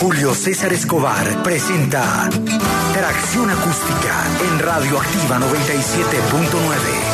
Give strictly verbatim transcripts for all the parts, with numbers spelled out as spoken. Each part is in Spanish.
Julio César Escobar presenta Tracción Acústica en Radioactiva noventa y siete punto nueve.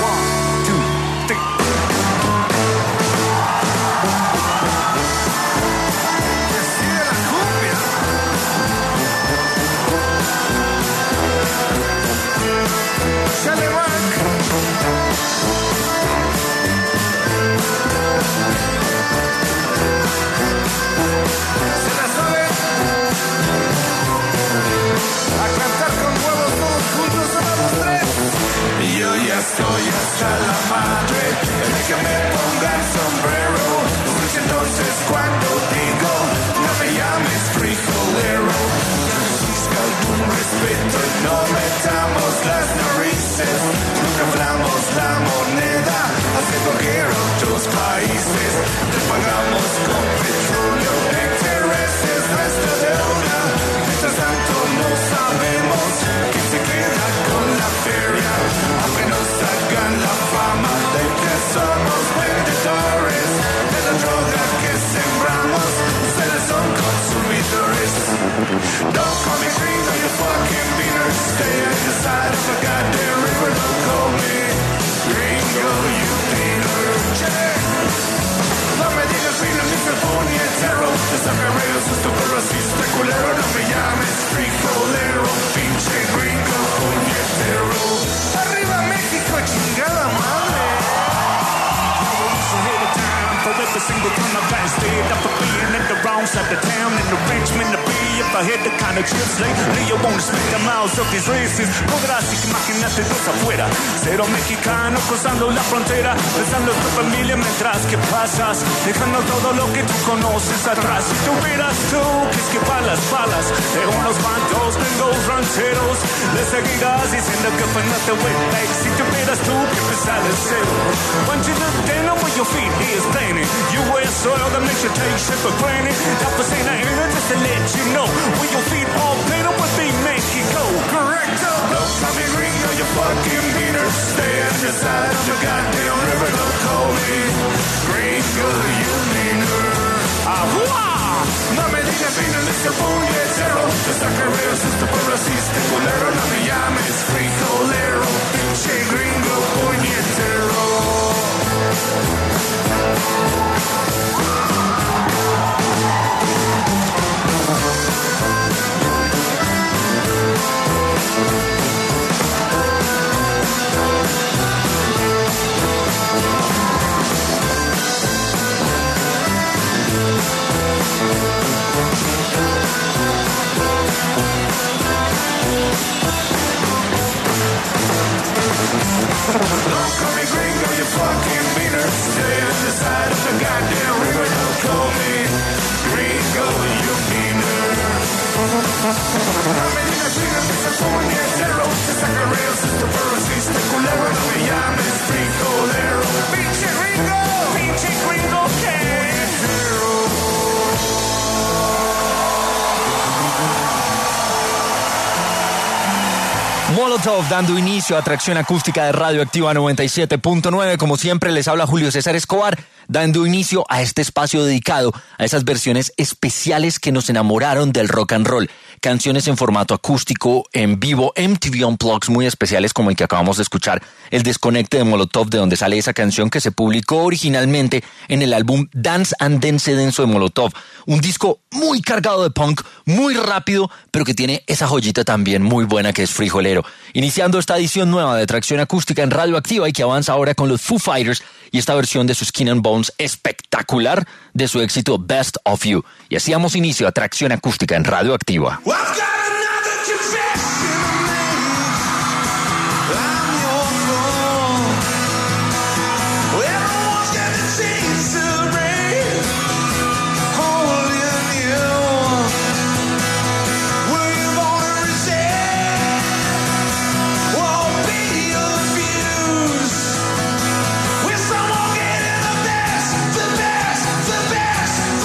Estoy hasta la madre de que me ponga el sombrero. Porque entonces cuando digo no me llames frijolero, busca algún respeto y no metamos las narices. Nunca hablamos la moneda haciendo guerra a otros países. Te pagamos con petróleo de intereses nuestra deuda. Mientras tanto no sabemos quién se queda con la feria. Aunque nos sacan la fama de que somos vendedores de la droga que sembramos, ustedes son consumidores. Don't call me gringo, you fucking beaners. Stay at the side of a goddamn river. Don't call me gringo, you beaner. Yeah. No me digas gringo, mister puñetero. Te saca rayos, esto pero racista culero. No me llames frijolero, pinche gringo puñetero. ¡Arriba México, chingada madre! For every single time I've been stayed up for being in the wrong side of town. And the Frenchman to be if I hit the kind of chips lately. You won't speak the mouths of these races. Podrás imaginarte dos afuera. Cero mexicano cruzando la frontera. Pensando en tu familia mientras que pasas. Dejando todo lo que tú conoces atrás. Si tuvieras tú que esquivar las balas de unos bandos gringos rancheros, le seguirás diciendo que fue not the way back. Si tuvieras tú que empezar el cero. Once you look down where your feet is planted, you wear soil that makes you take shit for granted. That was ain't I ain't just to let you know where your feet all planted, where they make you go. Correcto. Don't call me gringo, you fucking beaner. Stay at the side of the goddamn river. Don't call me gringo, you beaner. ¡Ahua! No me digas beaner, mister puñetero. Te saca reos, esto por racista culero. No me llames frijolero, pinche gringo puñetero. Don't call me gringo, you fucking beaner. Stay at the side of the goddamn river. Don't call me gringo, you beaner. No me digas gringo, mister puñetero. Te saca reos, esto por racista culero. No me llames frijolero. Pinche gringo, pinche gringo, puñetero. Molotov dando inicio a Tracción Acústica de Radioactiva noventa y siete punto nueve. Como siempre les habla Julio César Escobar, dando inicio a este espacio dedicado a esas versiones especiales que nos enamoraron del rock and roll. Canciones en formato acústico, en vivo, M T V Unplugged muy especiales como el que acabamos de escuchar, El Desconecte de Molotov, de donde sale esa canción que se publicó originalmente en el álbum Dance and Dance Denso de Molotov. Un disco muy cargado de punk, muy rápido, pero que tiene esa joyita también muy buena que es frijolero. Iniciando esta edición nueva de Tracción Acústica en Radioactiva y que avanza ahora con los Foo Fighters y esta versión de su Skin and Bones espectacular de su éxito Best of You. Y así damos inicio a Tracción Acústica en Radioactiva.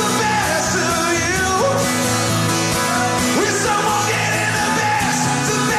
We're someone getting the best.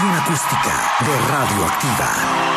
Tracción acústica de Radioactiva.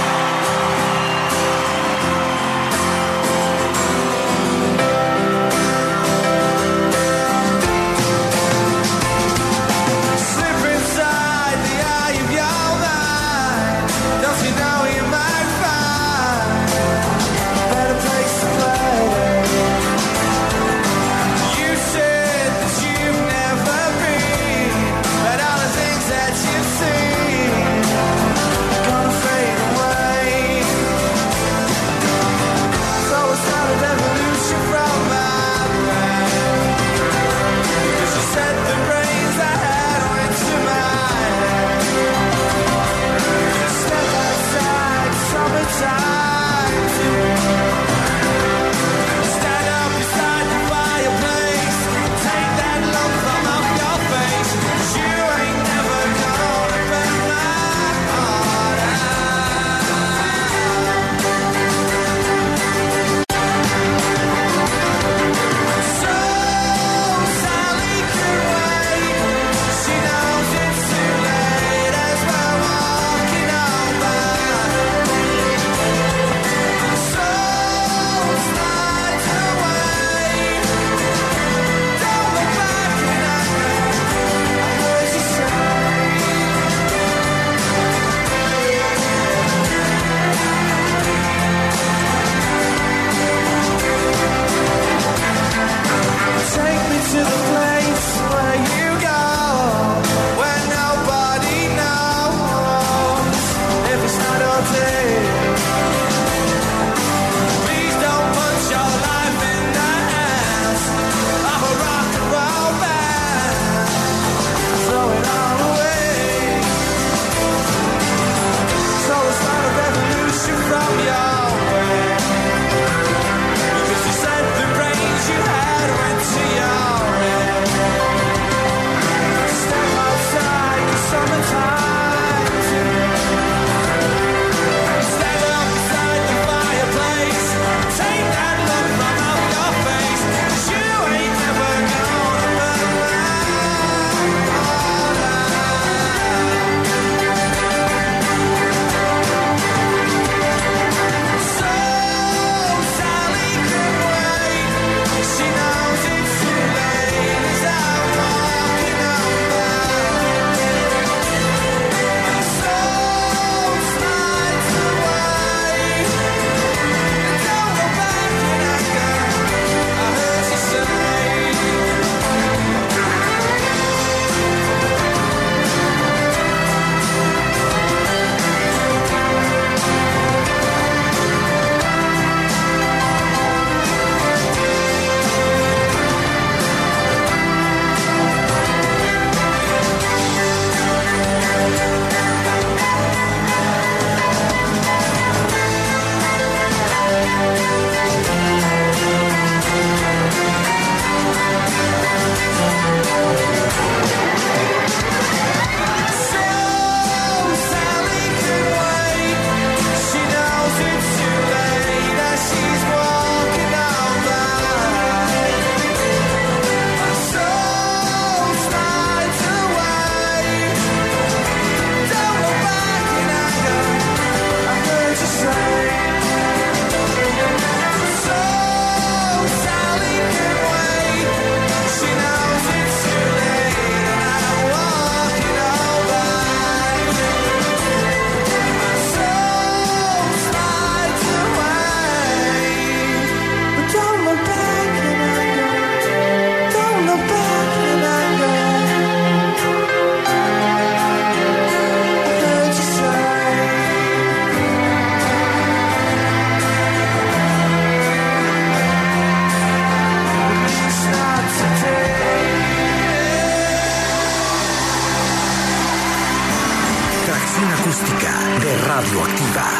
Radioactiva.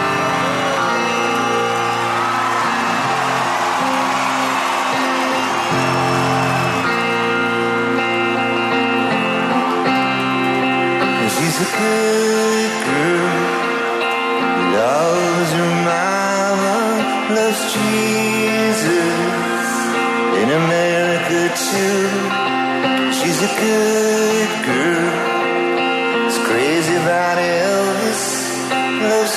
She's a good girl, loves her mama, loves Jesus, in America too. She's a good girl, it's crazy.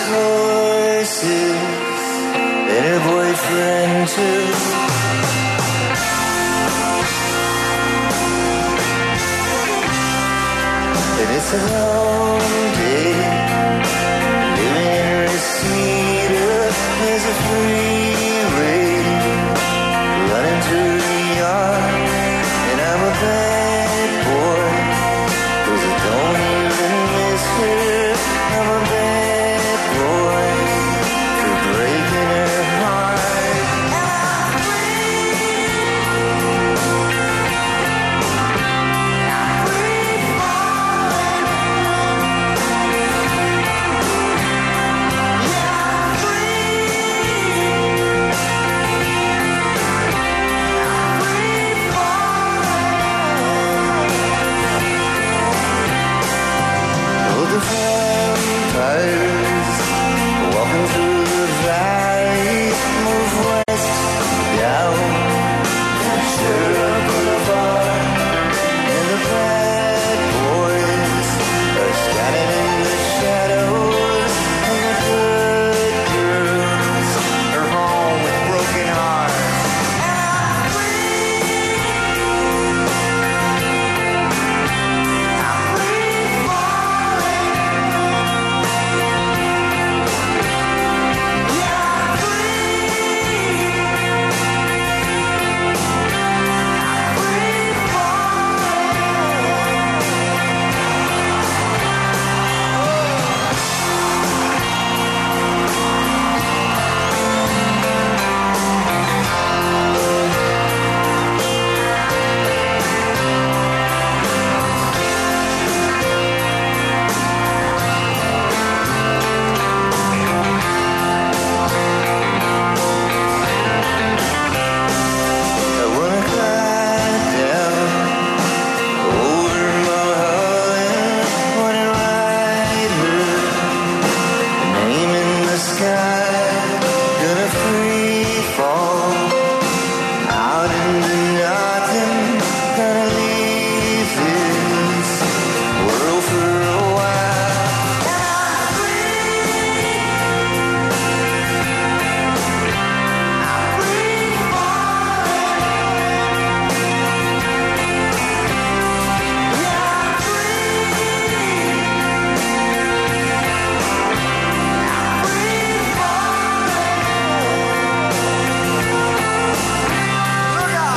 horses and her boyfriend too. And it's a long day living in Reseda. There's a freeway running through the yard, and I'm a bad boy, 'cause I don't even miss her. I'm a bad boy for breaking her heart. I'm free. I'm free falling. Yeah, I'm free. I'm free falling. Oh, the vampires walking through the valley, move west, down Ventura Boulevard, and the bad boys are standing in the shadows, and the good girls are home with broken hearts. I'm free. I'm free falling. Yeah, I'm free. I'm free I wanna glide down over Mulholland, wanna ride her name in the sky, gonna free fall out into nothing, gonna leave this world for a while. I'm free. I'm free falling. Yeah, I'm free. I'm free falling. Look out,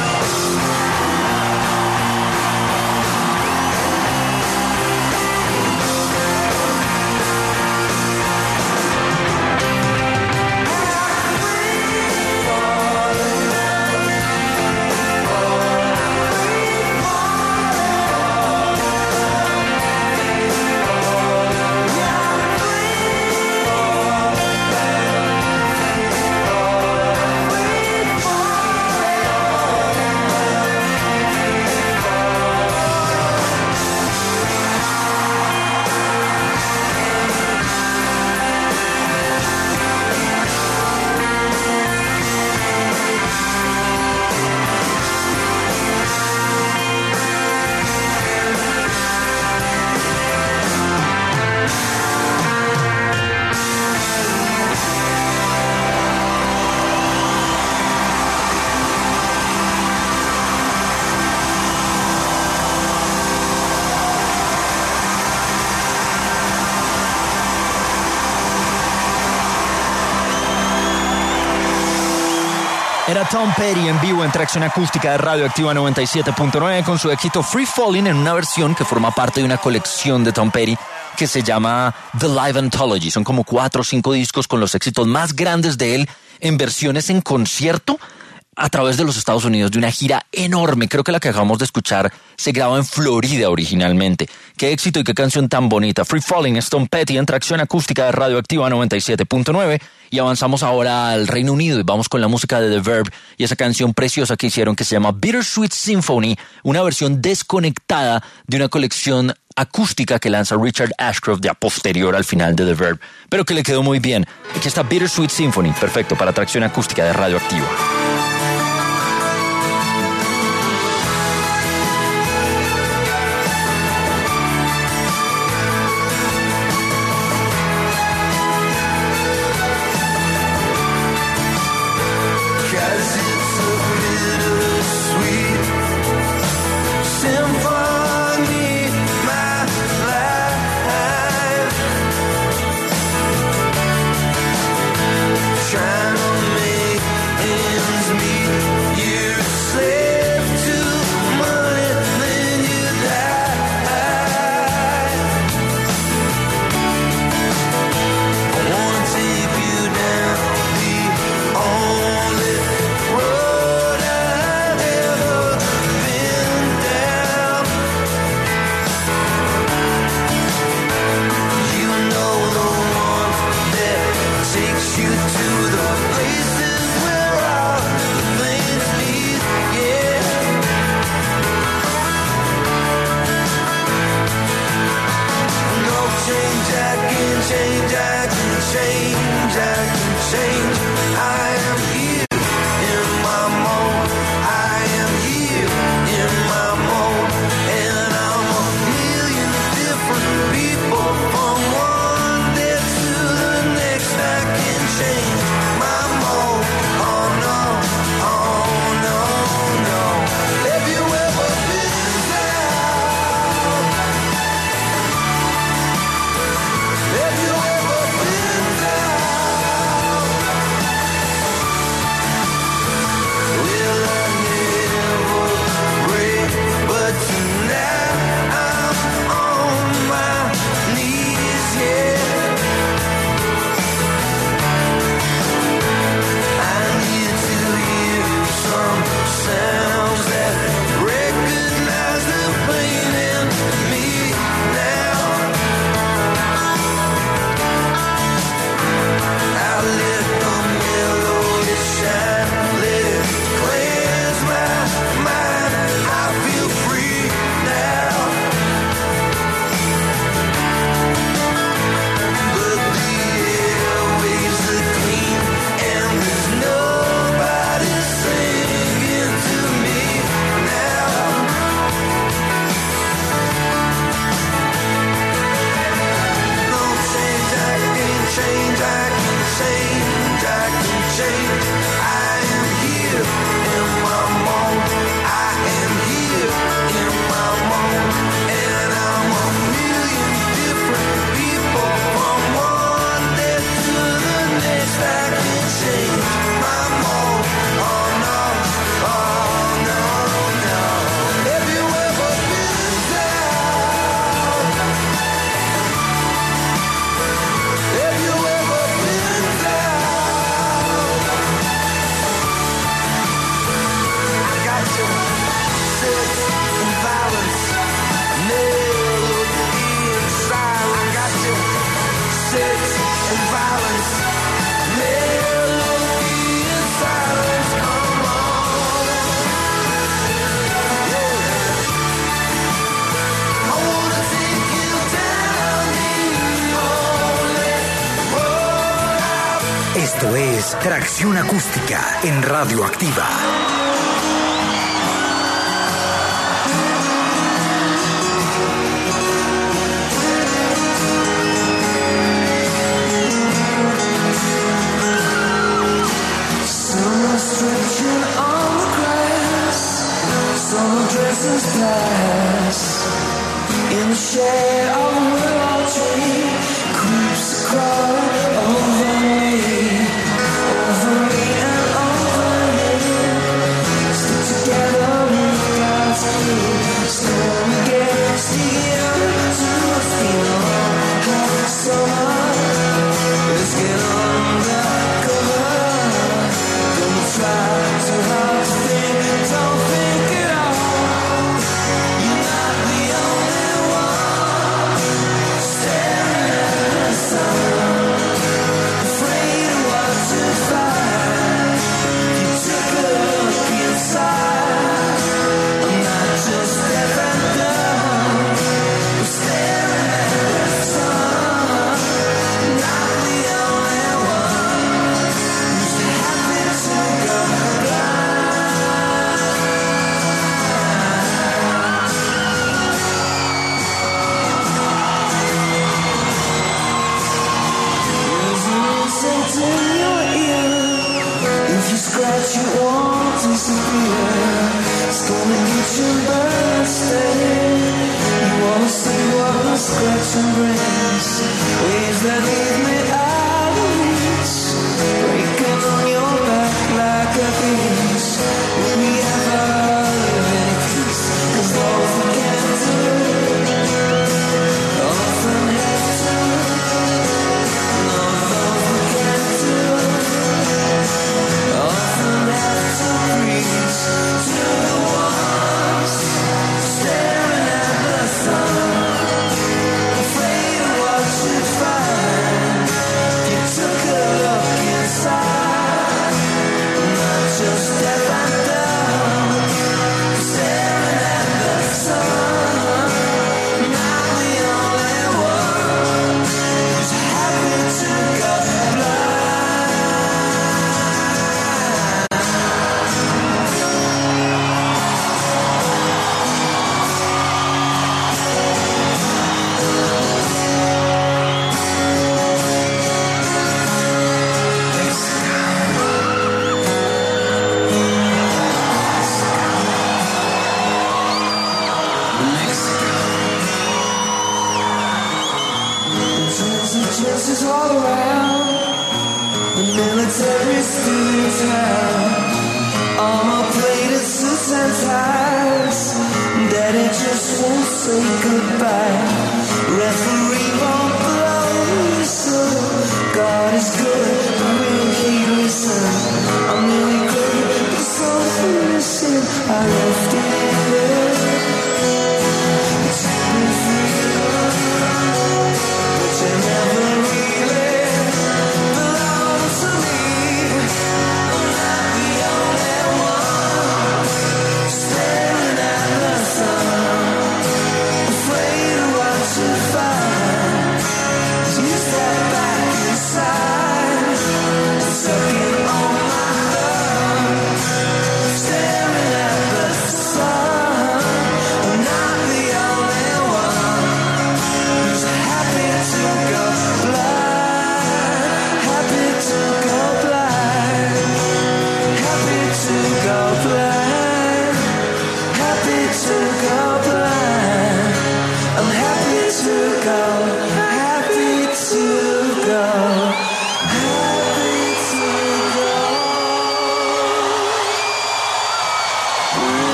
Era Tom Petty en vivo en Tracción Acústica de Radio Activa noventa y siete punto nueve con su éxito Free Falling en una versión que forma parte de una colección de Tom Petty que se llama The Live Anthology. Son como cuatro o cinco discos con los éxitos más grandes de él en versiones en concierto a través de los Estados Unidos, de una gira enorme. Creo que la que acabamos de escuchar se grabó en Florida originalmente. Qué éxito y qué canción tan bonita. Free Falling es Tom Petty en Tracción Acústica de Radio Activa noventa y siete punto nueve. Y avanzamos ahora al Reino Unido y vamos con la música de The Verb y esa canción preciosa que hicieron que se llama Bittersweet Symphony, una versión desconectada de una colección acústica que lanza Richard Ashcroft ya posterior al final de The Verb, pero que le quedó muy bien. Aquí está Bittersweet Symphony, perfecto para Tracción Acústica de Radio Activa. Tracción acústica en Radioactiva. Summer stretching on the grass, summer dresses pass. In the shade of a willow tree, creeps a crawling over me, over me and over him. Stick together with God's key, storm against the into a field. Happy summer, let's get undercover. Don't try too hard to think, don't think it all. You're not the only one staring at the sun, afraid of what to find. You took a look inside. I'm not just deaf and dumb, I'm staring at the sun. Not the only one who's happy to go blind. There's an insect in your ear. If you scratch, it won't disappear. It's gonna get you bursted. You wanna see what the scratching brings? Waves that leave me out of reach, breaking on your back like a beast. Will we ever live in peace? 'Cause all we can do, often have to. None of those we can do, often have to preach to the ones staring at the sun, afraid of what you find. You took a look inside, not just deaf and dumb, staring at the sun. Not the only one who's happy to go blind. Chances all around, the military still in town. Armor plated suits and ties, Daddy just won't say goodbye. Referee won't blow the whistle. God is good, will he listen? I'm nearly good, but something missing. I left it in there. Set me free, but you never really belong to me. I'm not the only one staring at the sun, afraid of what you find.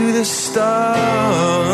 the start.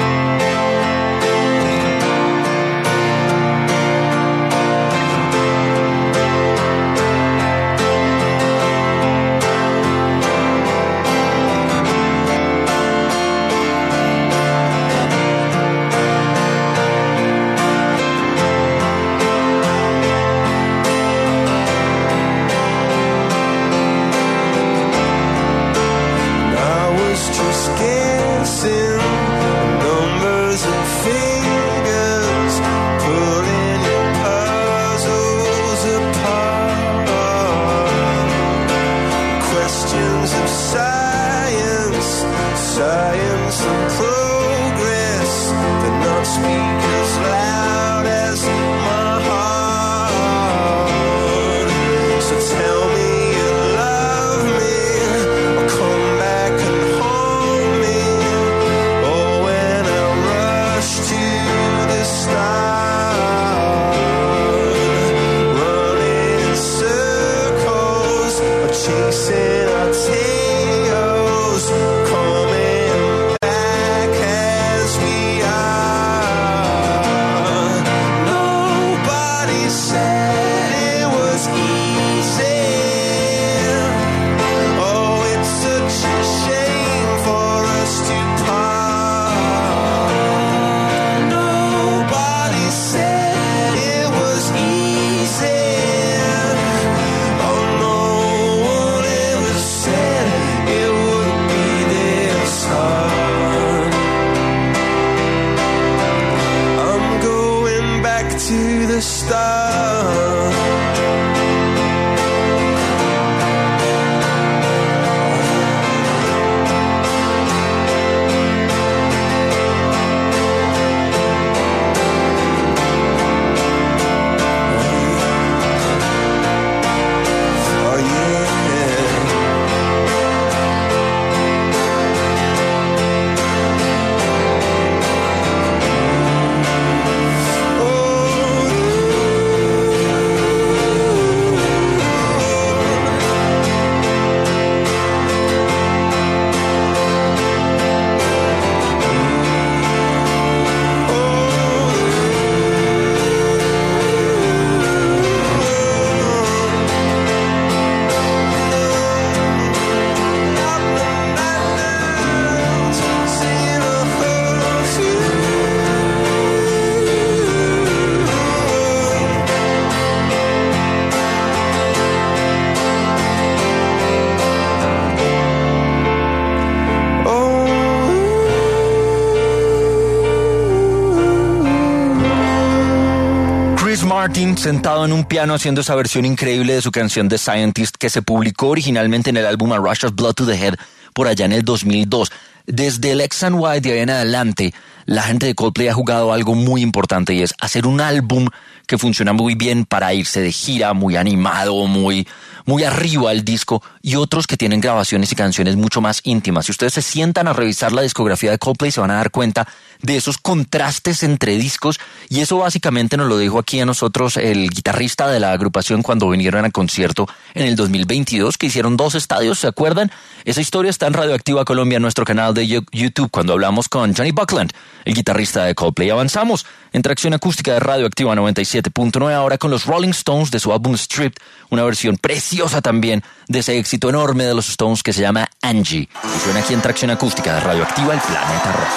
Martin sentado en un piano haciendo esa versión increíble de su canción The Scientist, que se publicó originalmente en el álbum A Rush of Blood to the Head por allá en el dos mil dos. Desde el X and Y de ahí en adelante, la gente de Coldplay ha jugado algo muy importante y es hacer un álbum que funciona muy bien para irse de gira, muy animado, muy, muy arriba el disco, y otros que tienen grabaciones y canciones mucho más íntimas. Si ustedes se sientan a revisar la discografía de Coldplay, se van a dar cuenta de esos contrastes entre discos, y eso básicamente nos lo dijo aquí a nosotros el guitarrista de la agrupación cuando vinieron al concierto en el dos mil veintidós, que hicieron dos estadios, ¿se acuerdan? Esa historia está en Radioactiva Colombia, en nuestro canal de YouTube, cuando hablamos con Johnny Buckland, el guitarrista de Coldplay. Avanzamos en Tracción Acústica de Radioactiva noventa y siete punto nueve, ahora con los Rolling Stones de su álbum Stripped, una versión preciosa también de ese éxito enorme de los Stones que se llama Angie. Y suena aquí en Tracción Acústica de Radioactiva, el Planeta Rock.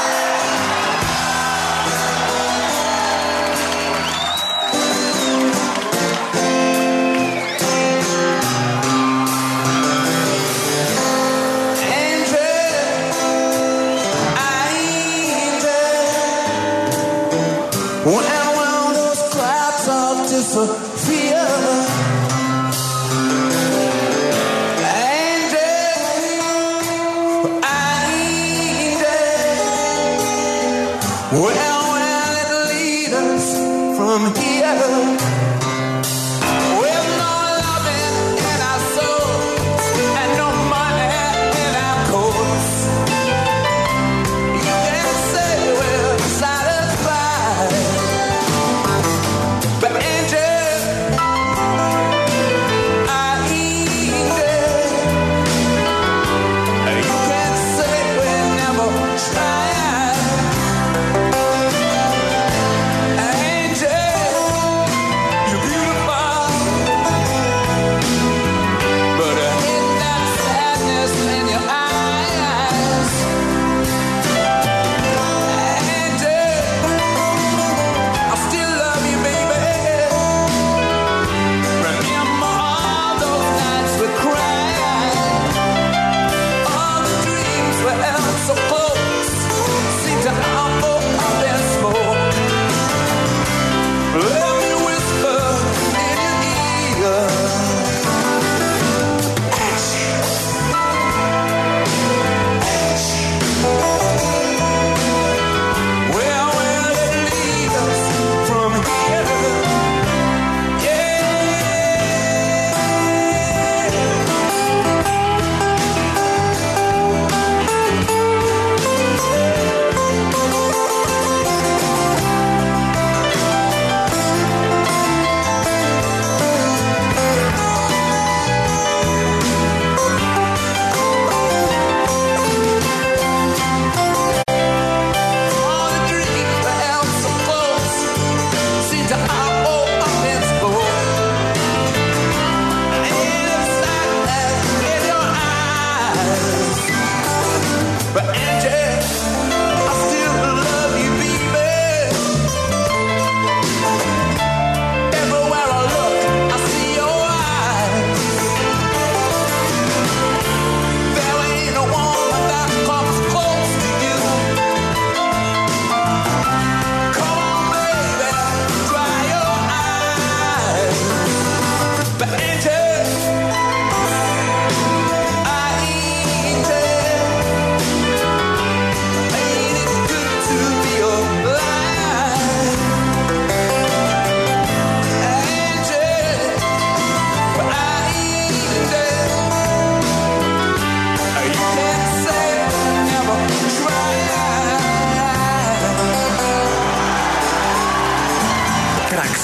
Never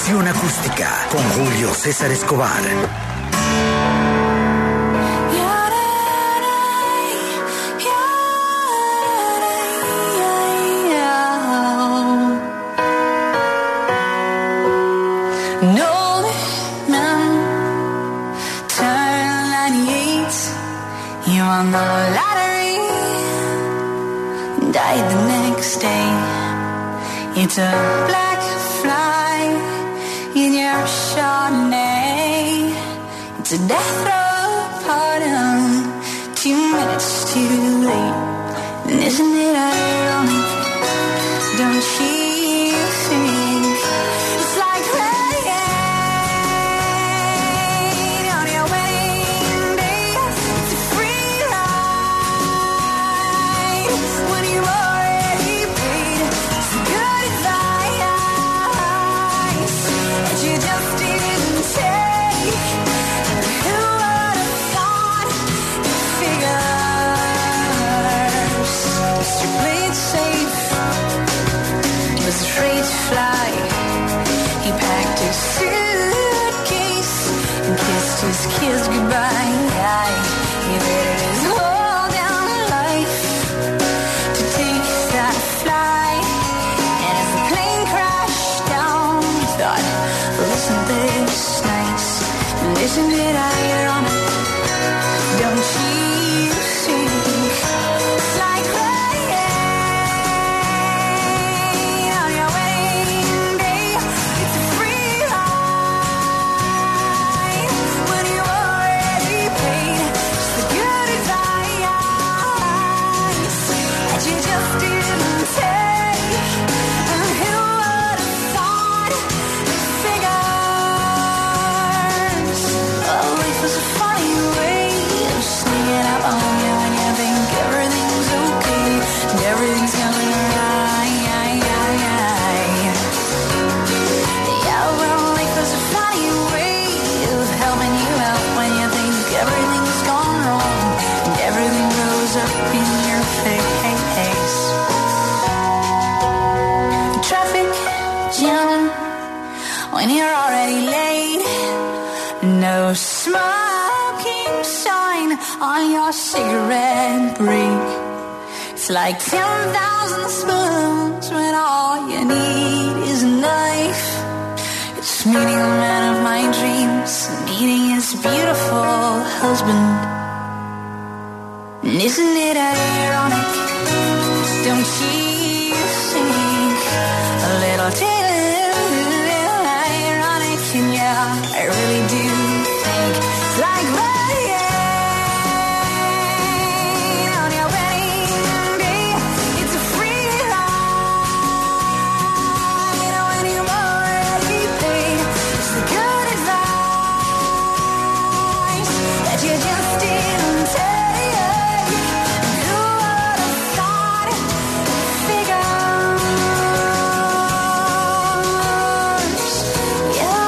Tracción acústica con Julio César Escobar. Won the lottery, died the next day. It's a black fly in your Chardonnay. It's a death row pardon, two minutes too late. And isn't it ironic? Don't you think it's like rain on your wedding day? It's a free ride when you already paid. It's good advice that you just didn't take. Who would have thought it figures? Just play it safe. He was afraid to fly. He packed his suitcase and kissed his kids goodbye. He waited his whole damn life to take that flight. And as the plane crashed down, he thought, well, isn't this nice? And isn't it ironic? Don't you think it's like rain on your wedding day? It's a free ride when you already paid. Just the good advice that you just didn't take. And who would have thought it figures? Oh, life was a funny way of sneaking up on you when you think everything's okay and everything's going right. Yeah, well, life was a funny way of helping you out when you think everything's gone wrong and everything goes up in your face. Traffic jam when you're already late. No smoking sign on your cigarette break. It's like ten thousand spoons when all you need is a knife. It's meeting the man of my dreams, meeting his beautiful husband. And isn't it ironic? Don't you think a little too ironic? And yeah, I really do think it's like rain on your wedding day. It's a free ride when you already paid. It's the good advice that you just didn't take. Who would have thought it figures? Yeah,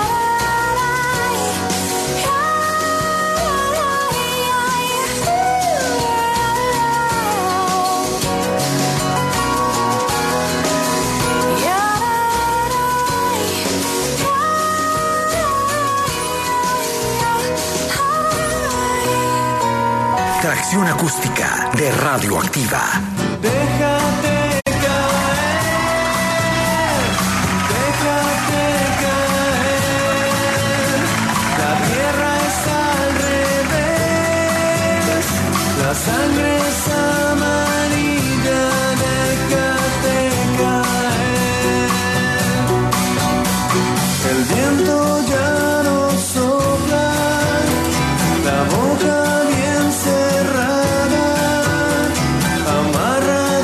Tracción acústica de Radioactiva. Déjate caer, déjate caer. La tierra es al revés, la sangre es amarilla. Déjate caer. El viento ya no sopla, la boca bien cerrada. Amarra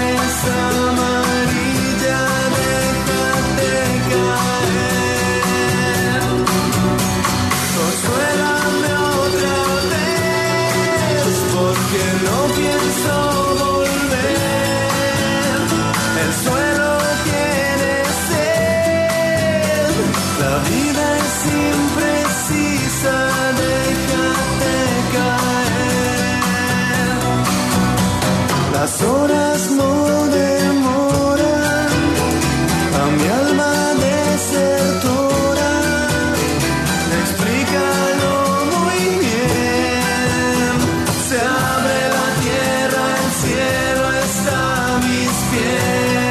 amarilla, déjate caer. Consuélame otra vez, porque no pienso volver. El suelo tiene sed, la vida es imprecisa, déjate caer. Las horas no demoran, a mi alma desertora, explícalo muy bien. Se abre la tierra, el cielo está a mis pies.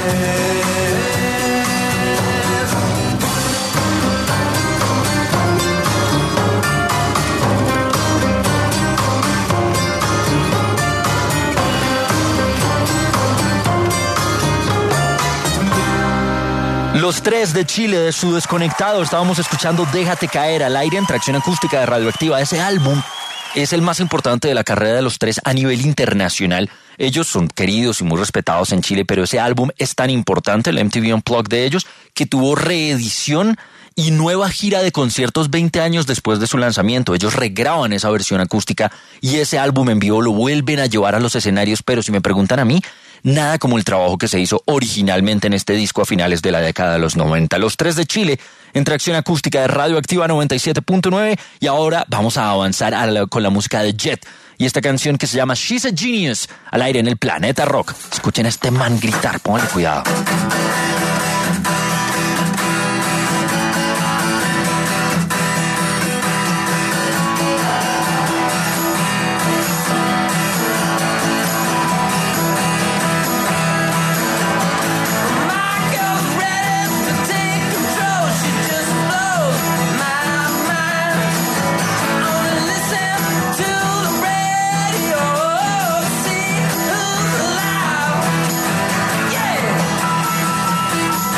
Los tres de Chile, de su Desconectado, estábamos escuchando Déjate Caer al aire en Tracción Acústica de Radioactiva. Ese álbum es el más importante de la carrera de los tres a nivel internacional. Ellos son queridos y muy respetados en Chile, pero ese álbum es tan importante, el M T V Unplugged de ellos, que tuvo reedición y nueva gira de conciertos veinte años después de su lanzamiento. Ellos regraban esa versión acústica y ese álbum en vivo lo vuelven a llevar a los escenarios, pero si me preguntan a mí, nada como el trabajo que se hizo originalmente en este disco a finales de la década de los noventa. Los tres de Chile en Tracción Acústica de Radioactiva noventa y siete punto nueve, y ahora vamos a avanzar a la, con la música de Jet y esta canción que se llama She's a Genius, al aire en el Planeta Rock. Escuchen a este man gritar, pónganle cuidado. Yeah!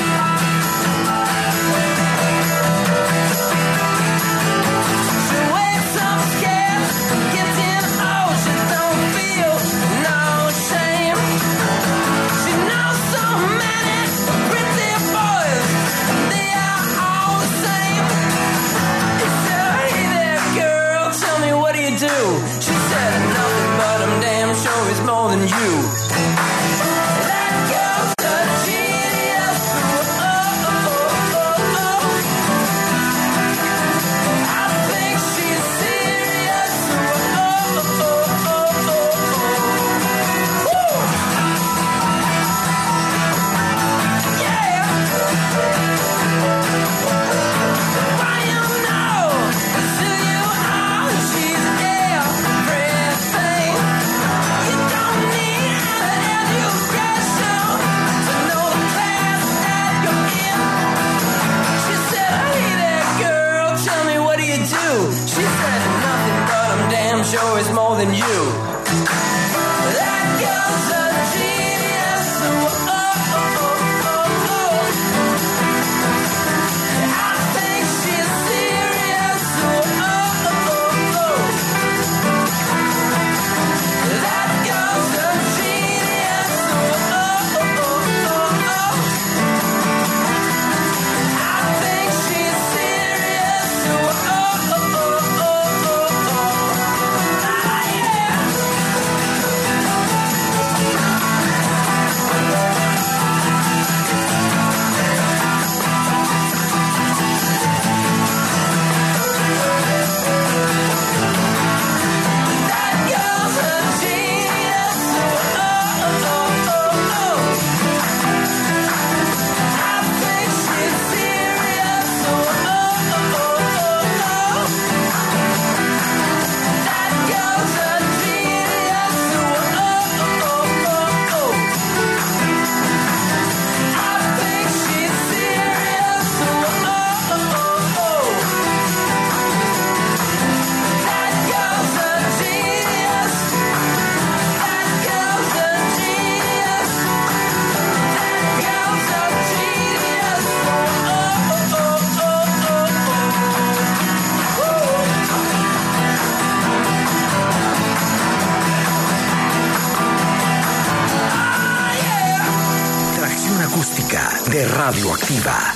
acústica de Radioactiva.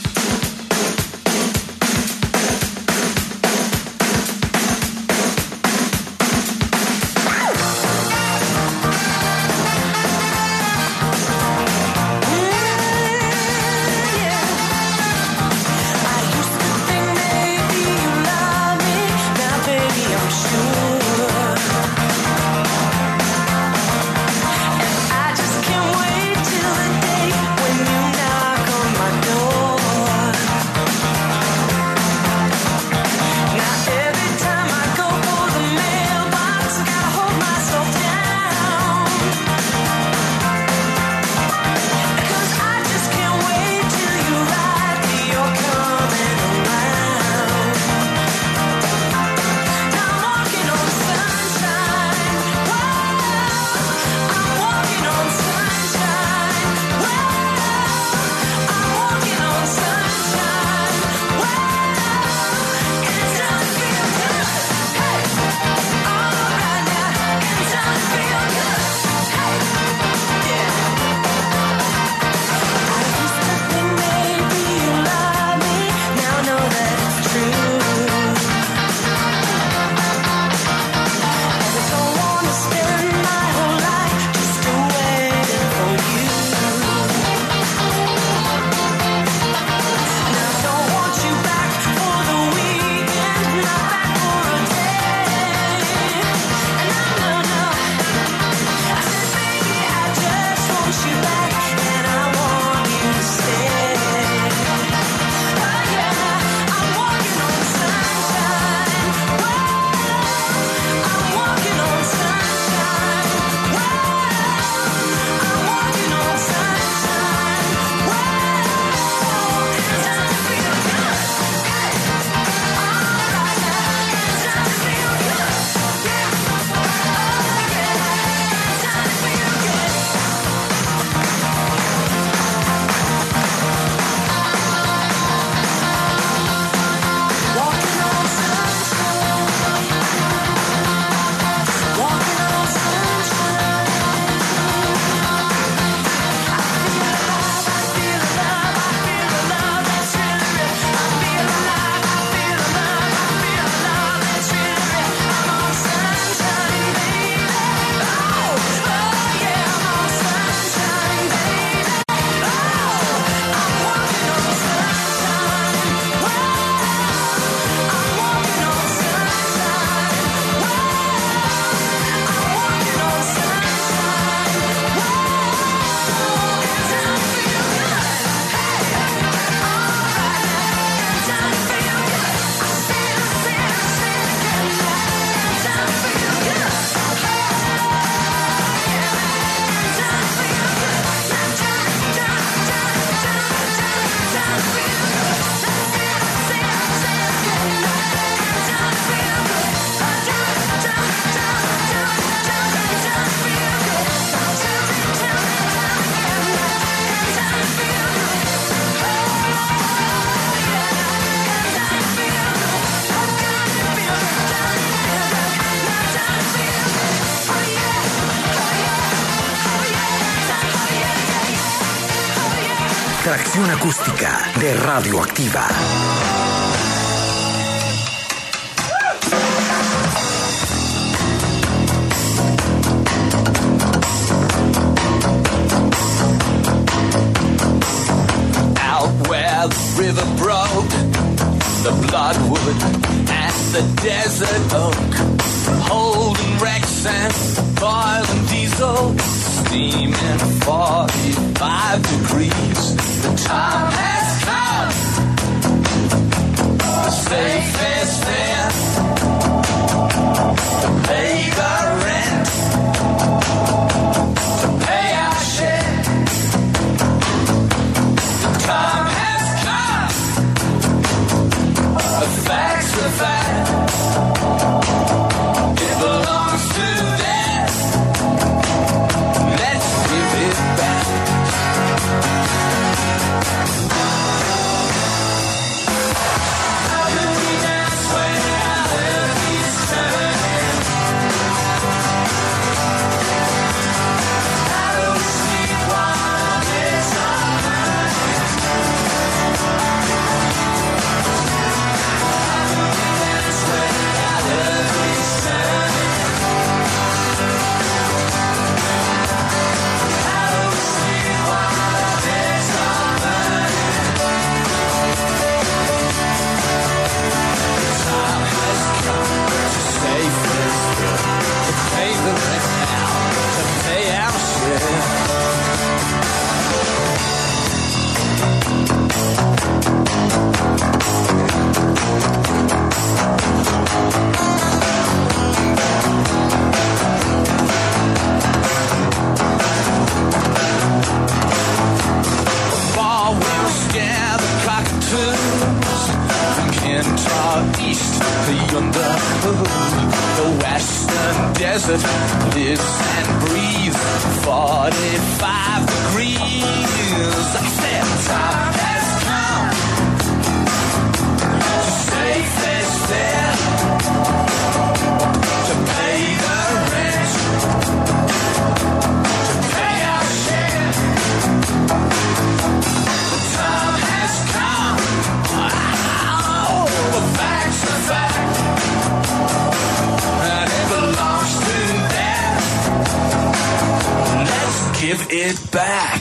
Tracción acústica de Radioactiva. Out where the river broke, the bloodwood and the desert oak, holding wrecks and boiling diesel, steaming forty-five degrees. The time has come. The safest thing to pay the rent, to pay our share. The time has come. The facts are fact. It belongs to them. Let's give it back. How do we dance when our head is turning? desert lives and breathes forty-five degrees. I said time has come to save this fair, to pay the rent, to pay our share. The time has come. Oh, the fact's a fact, and it belongs to them. Let's give it back.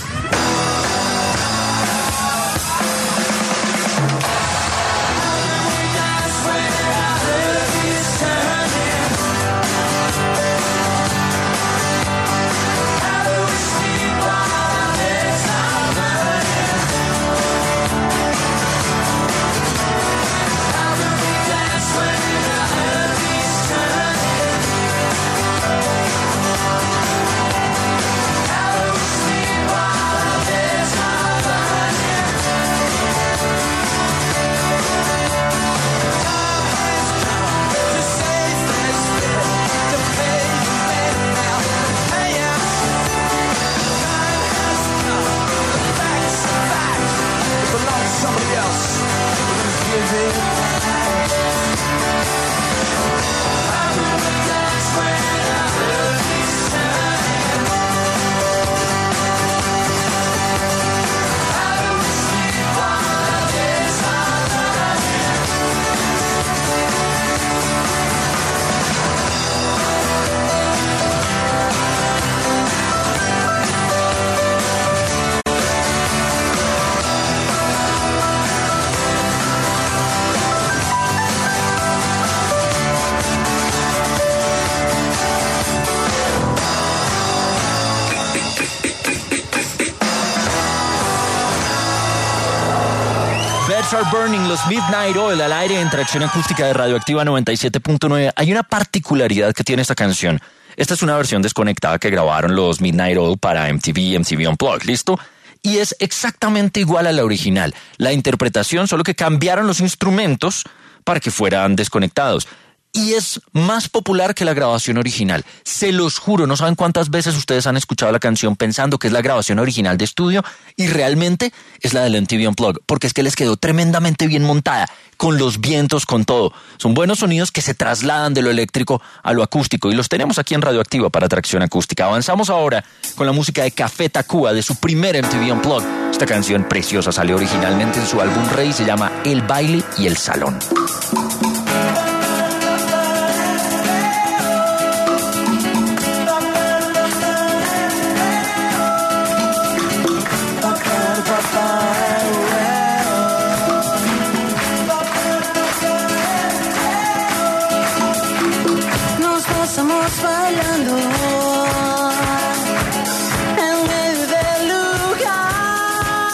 Are Burning, los Midnight Oil, al aire en Tracción Acústica de Radioactiva noventa y siete punto nueve. Hay una particularidad que tiene esta canción. Esta es una versión desconectada que grabaron los Midnight Oil para M T V, M T V Unplugged, ¿listo? Y es exactamente igual a la original. La interpretación, solo que cambiaron los instrumentos para que fueran desconectados. Y es más popular que la grabación original. Se los juro, no saben cuántas veces ustedes han escuchado la canción pensando que es la grabación original de estudio y realmente es la del M T V Unplugged, porque es que les quedó tremendamente bien montada, con los vientos, con todo. Son buenos sonidos que se trasladan de lo eléctrico a lo acústico y los tenemos aquí en Radioactiva para Tracción Acústica. Avanzamos ahora con la música de Café Tacuba de su primer M T V Unplugged. Esta canción preciosa salió originalmente en su álbum Rey, se llama El Baile y el Salón.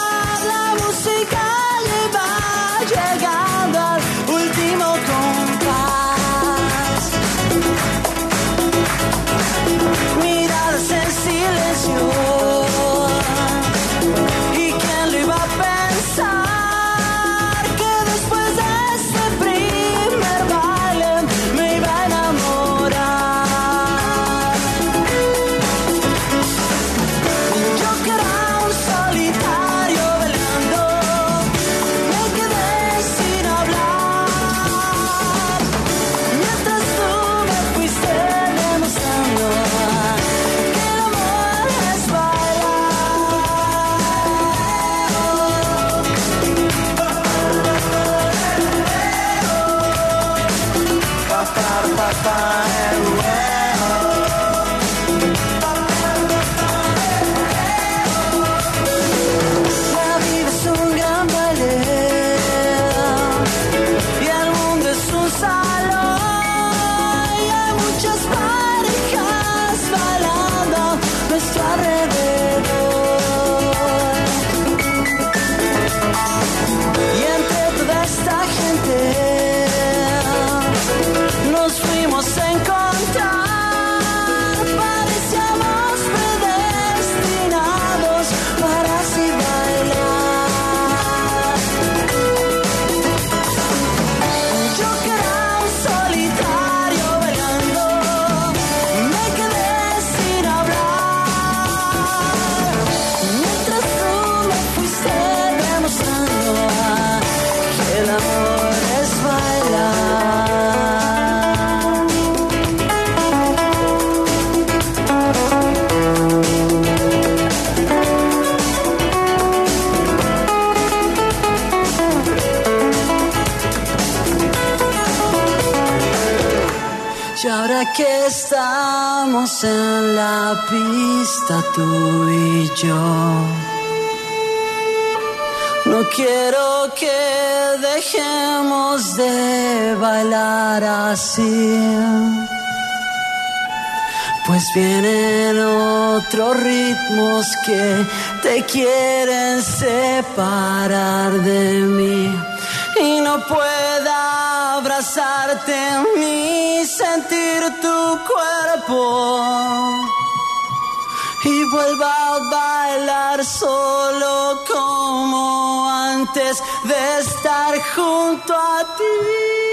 Llegando al último compás. ahora que estamos en la pista tú y yo. No quiero que dejemos de bailar así, pues vienen otros ritmos que te quieren separar de mí. Y no pueda abrazarte ni sentir tu cuerpo. Y vuelva a bailar solo como antes de estar junto a ti.